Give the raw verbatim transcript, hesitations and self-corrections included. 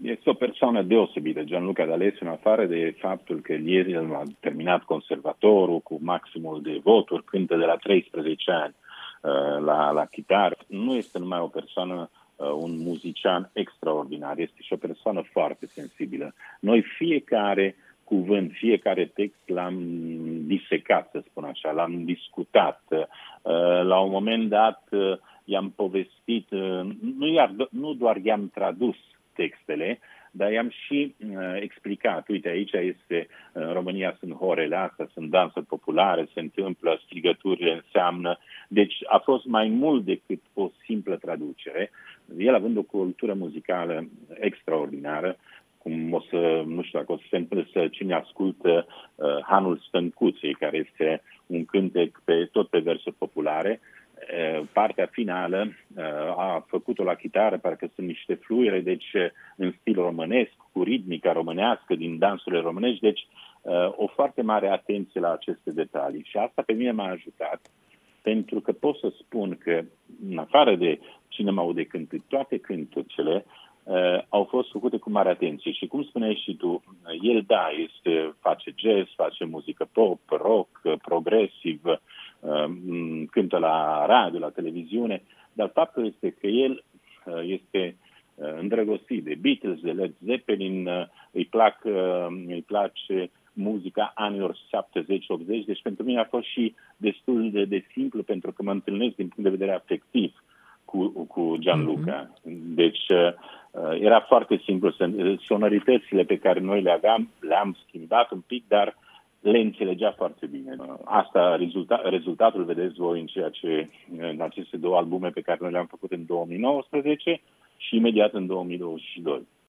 Este o persoană deosebită, Gianluca D'Alessio, în afară de faptul că ieri el a terminat conservatorul cu maximul de voturi, cântă de la treisprezece ani uh, la, la chitară. Nu este numai o persoană, uh, un muzician extraordinar, este și o persoană foarte sensibilă. Noi fiecare cuvânt, fiecare text l-am disecat, să spun așa, l-am discutat. Uh, la un moment dat uh, i-am povestit, uh, nu, iar, nu doar i-am tradus textele, dar i-am și uh, explicat. Uite, aici este, în România sunt horele astea, sunt dansuri populare, se întâmplă, strigăturile înseamnă. Deci a fost mai mult decât o simplă traducere. El având o cultură muzicală extraordinară, cum o să, nu știu dacă o să se întâmple să cine ascultă uh, Hanul Stâncuței, care este un cântec pe, tot pe versuri populare. Partea finală a făcut-o la chitară, parcă sunt niște fluiere, deci în stil românesc, cu ritmica românească din dansurile românești, deci o foarte mare atenție la aceste detalii. Și asta pe mine m-a ajutat, pentru că pot să spun că, în afară de cine m-au de cântat, toate cântucele uh, au fost făcute cu mare atenție. Și cum spuneai și tu, el, da, este, face jazz, face muzică pop, rock, progresiv, cântă la radio, la televiziune, dar faptul este că el este îndrăgostit de Beatles, de Led Zeppelin, îi, plac, îi place muzica anilor șaptezeci optzeci, deci pentru mine a fost și destul de, de simplu, pentru că mă întâlnesc din punct de vedere afectiv cu, cu Gianluca. Mm-hmm. Deci era foarte simplu. Sonoritățile pe care noi le aveam, le-am schimbat un pic, dar le înțelegea foarte bine. Asta, rezulta, rezultatul vedeți voi în ceea ce, în aceste două albume pe care noi le-am făcut în două mii nouăsprezece și imediat în două mii douăzeci și doi.